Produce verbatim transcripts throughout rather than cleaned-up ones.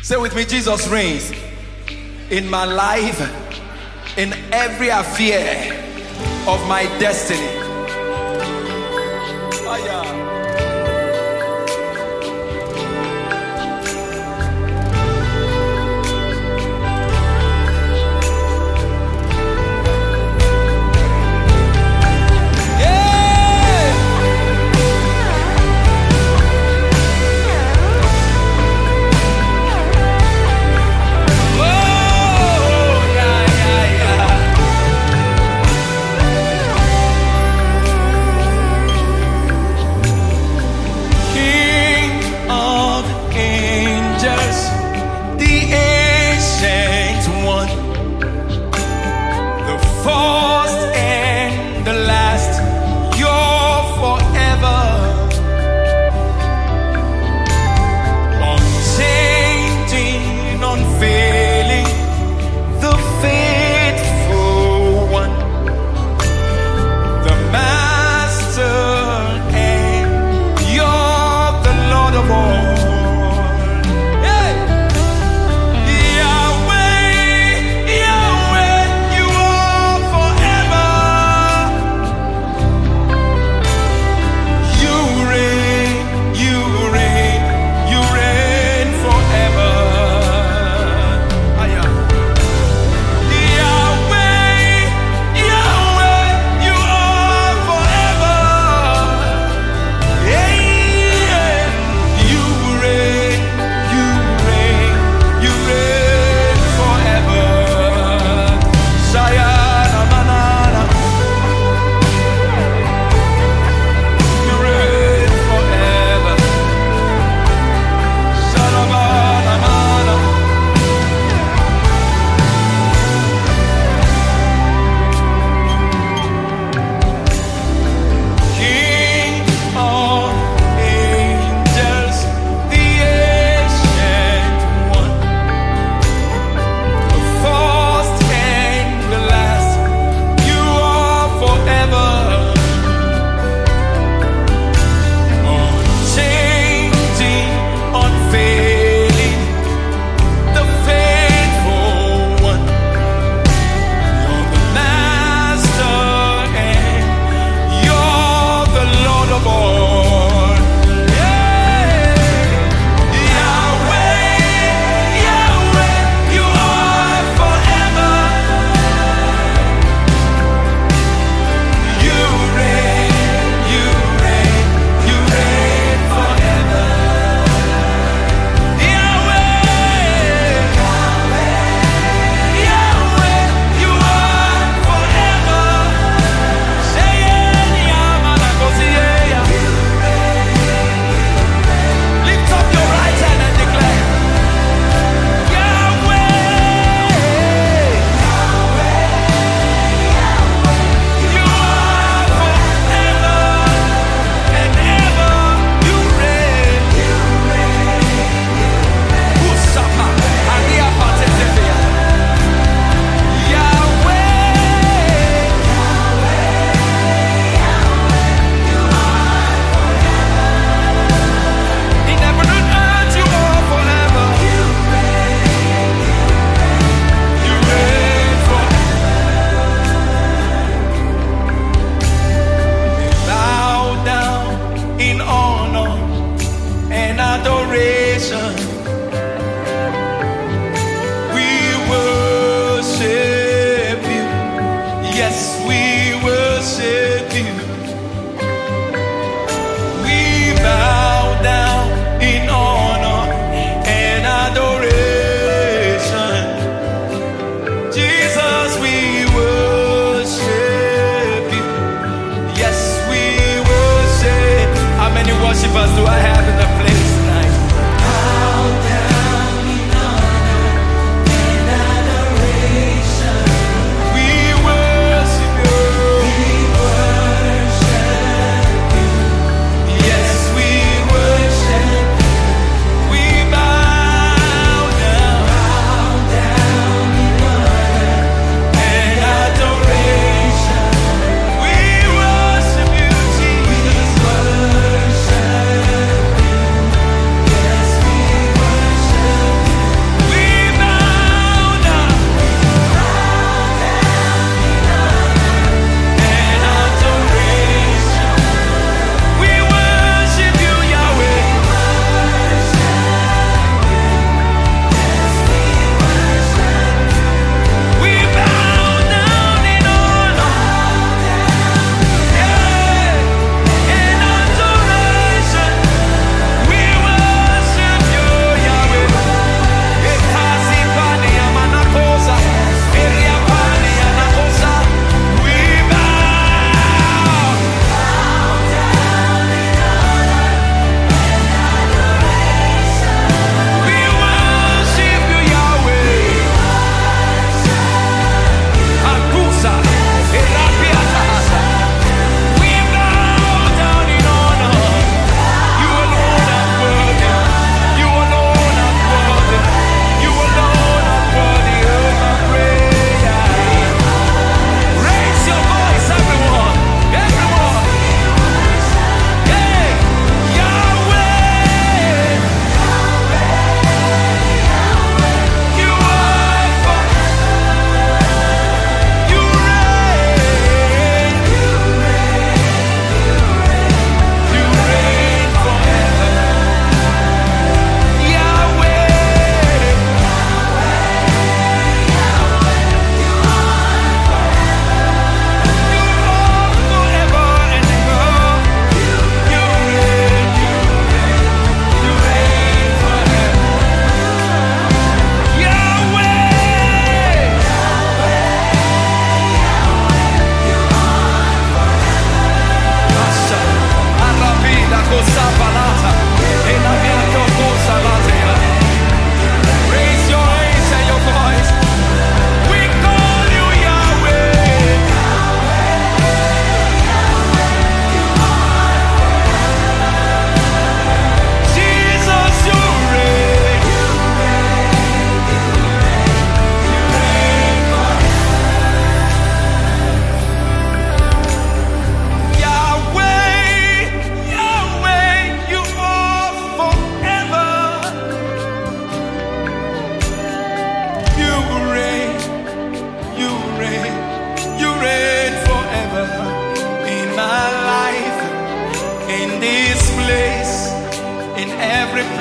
Say with me, Jesus reigns in my life, in every affair of my destiny. Oh, yeah.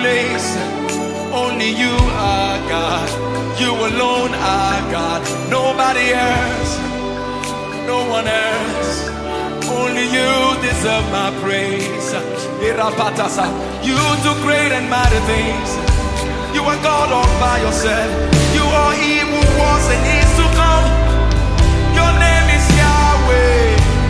place. Only you are God. You alone are God. Nobody else. No one else. Only you deserve my praise. You do great and mighty things. You are God all by yourself. You are He who was and is to come. Your name is Yahweh.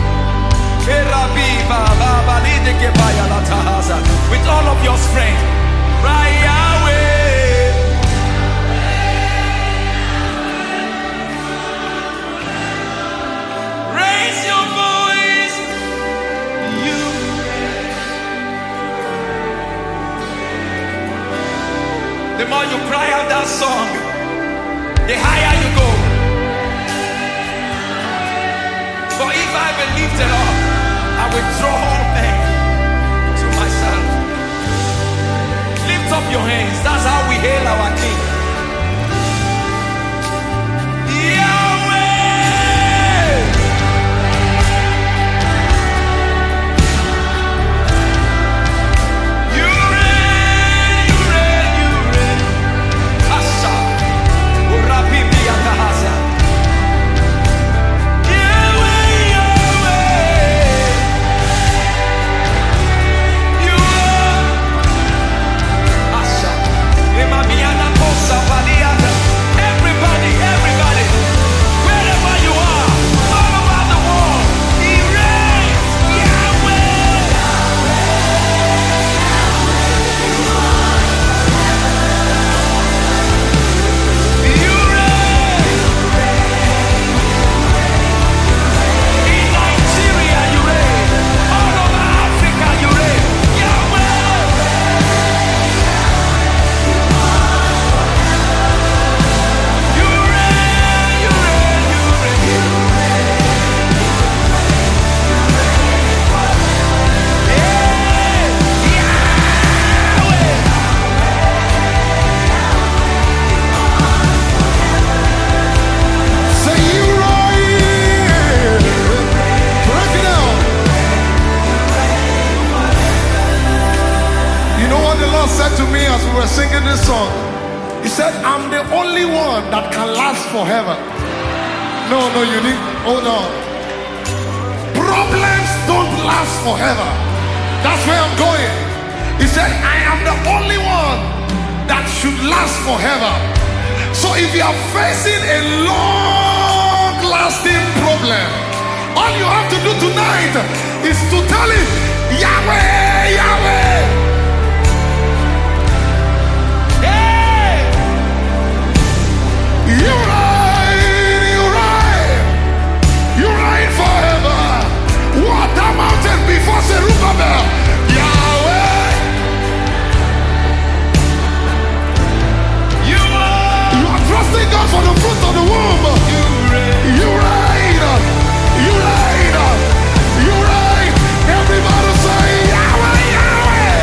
With all of your strength, right, Yahweh. Raise your voice. You. The more you cry out that song, the higher you go. For if I be lifted up, I will draw all men to myself. Lift up your hands. That's how we hail our King. Yahweh. You reign, you reign, you reign. Asha. Urapipi Atahasa. Everybody, everybody, wherever you are, all over the world, He reigns. Yahweh. You reign. In Nigeria, you reign. All over Africa, you reign. Yahweh. Said to me as we were singing this song, He said, I'm the only one that can last forever. No, no, you need, hold on. Problems don't last forever. That's where I'm going. He said, I am the only one that should last forever. So if you are facing a long-lasting problem, all you have to do tonight is to tell Him, Yahweh, Yahweh. You reign, you reign, you reign forever. What the mountain before Zerubbabel? Yahweh. You are. You are trusting God for the fruit of the womb. You reign, you reign, you reign, you reign. Everybody say Yahweh, Yahweh.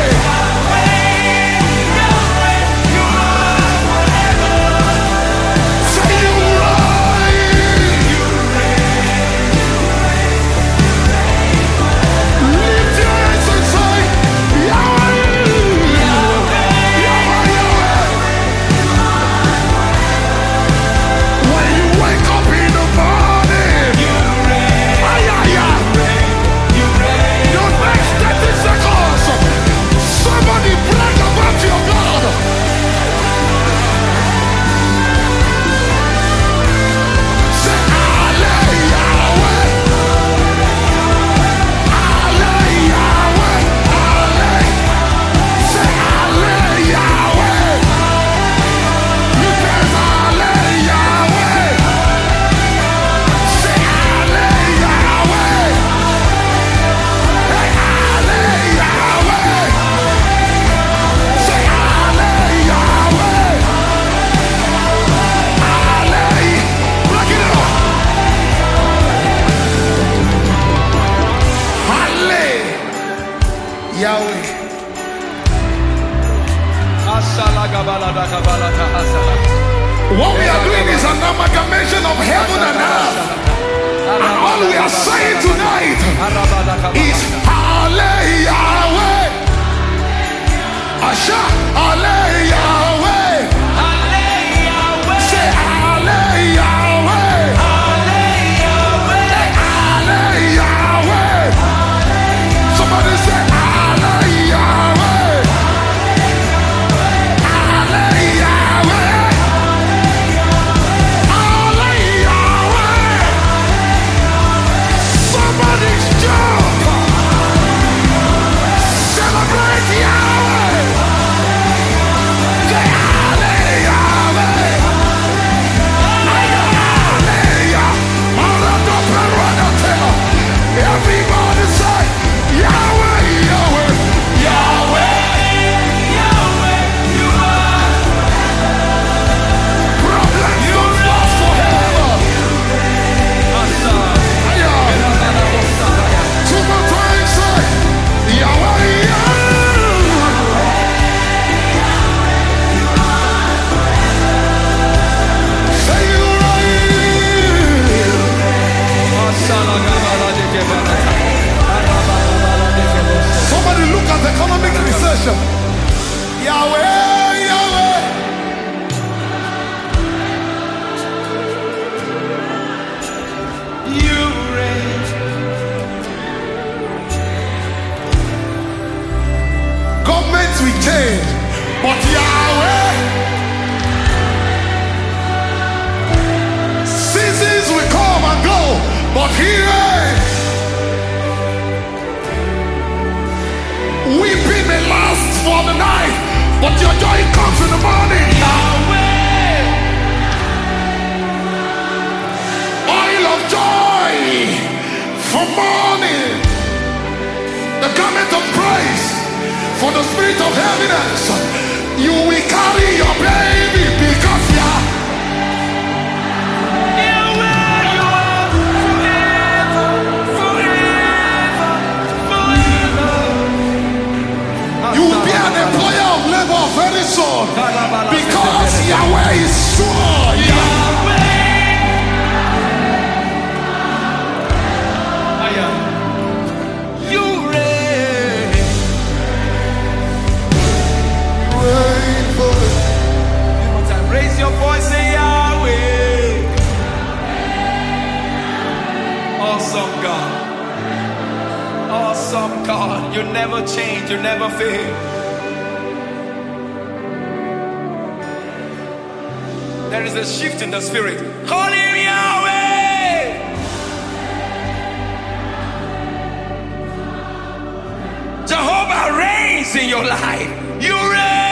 What we are doing is an amalgamation of heaven and earth. And all we are saying tonight is Hallelujah. Asha, Ale Yahweh. Ale Yahweh. Say Ale Yahweh. Ale Yahweh. Ale Yahweh. Somebody say Ale Yahweh. Ale Yahweh. Ale Yahweh. Somebody's job. Celebrate Yahweh. Say Ale Yahweh. Everybody say Yahweh, Yahweh, Yahweh. Yahweh. You are. problems don't last forever. Two more times say Yahweh, Yahweh. Say you reign. Somebody look at economic recession. Yahweh, Yahweh. You reign. Governments will change, but Yahweh. Seasons will come and go, but He reigns. Weeping may last for the night, but your joy comes in the morning. Yahweh. Oil of joy for morning, the garment of praise for the spirit of heaviness. You will carry your baby because Yah. Yahweh, you are forever, forever, forever. You will be an employer of labor very soon because Yahweh is sure. Yahweh. You reign. Reign forever. One more time. Raise your voice, say Yahweh. Awesome God. Awesome God. You never change, you never fail. There is a shift in the spirit. Call him Yahweh. Jehovah reigns in your life. You reign.